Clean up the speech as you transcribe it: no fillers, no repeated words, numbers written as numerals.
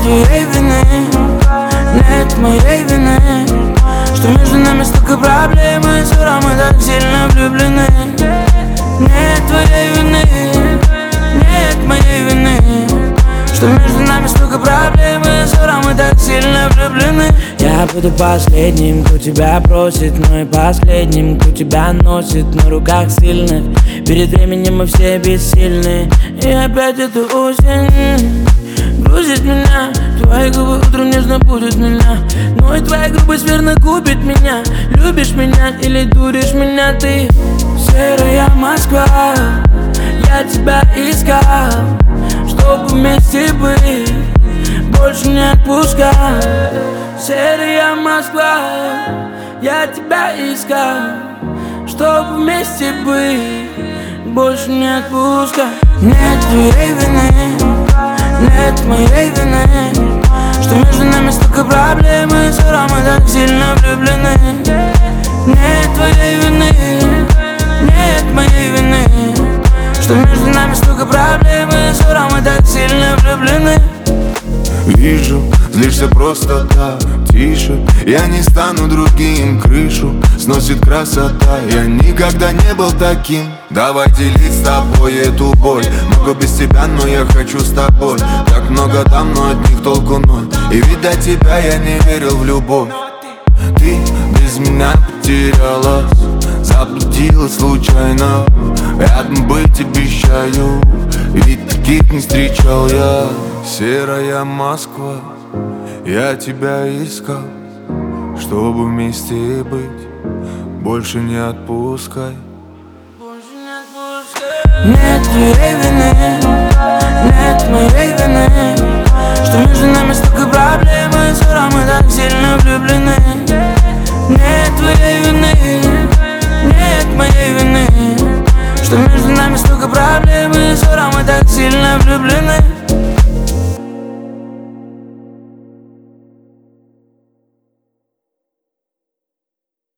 твоей вины, нет моей вины, что между нами столько проблем, и все равно мы так сильно влюблены. Нет твоей вины, нет моей вины, что между нами столько проблем, и все равно мы так сильно влюблены. Я буду последним, кто тебя просит, но и последним, кто тебя носит на руках сильных. Перед временем мы все бессильны. И опять эта осень грузит меня. Твои губы утром нежно будут меня, но и твоя грубость верно губит меня. Любишь меня или дуришь меня ты? Серая Москва, я тебя искал, чтобы вместе быть, больше не отпускай. Серая Москва, я тебя искал, чтобы вместе быть, больше не отпускай. Нет твоей вины, нет моей вины, что между нами столько проблем, и все равно мы так сильно влюблены. Нет твоей вины, нет моей вины, что между нами столько проблем, и все равно мы так сильно влюблены. Вижу, злишься просто так, тише. Я не стану другим, крышу сносит красота. Я никогда не был таким. Давай делить с тобой эту боль. Много без тебя, но я хочу с тобой. Так много там, но от них толку ноль. И ведь до тебя я не верил в любовь. Ты без меня потерялась, заблудилась случайно. Рядом быть обещаю, ведь таких не встречал я. Серая Москва, я тебя искал, чтобы вместе быть, больше не отпускай. Нет твоей вины, нет моей вины, что между нами столько проблем, и все равно мы так сильно влюблены. Нет твоей вины, нет моей вины, что между нами столько проблем, и все равно мы так сильно влюблены.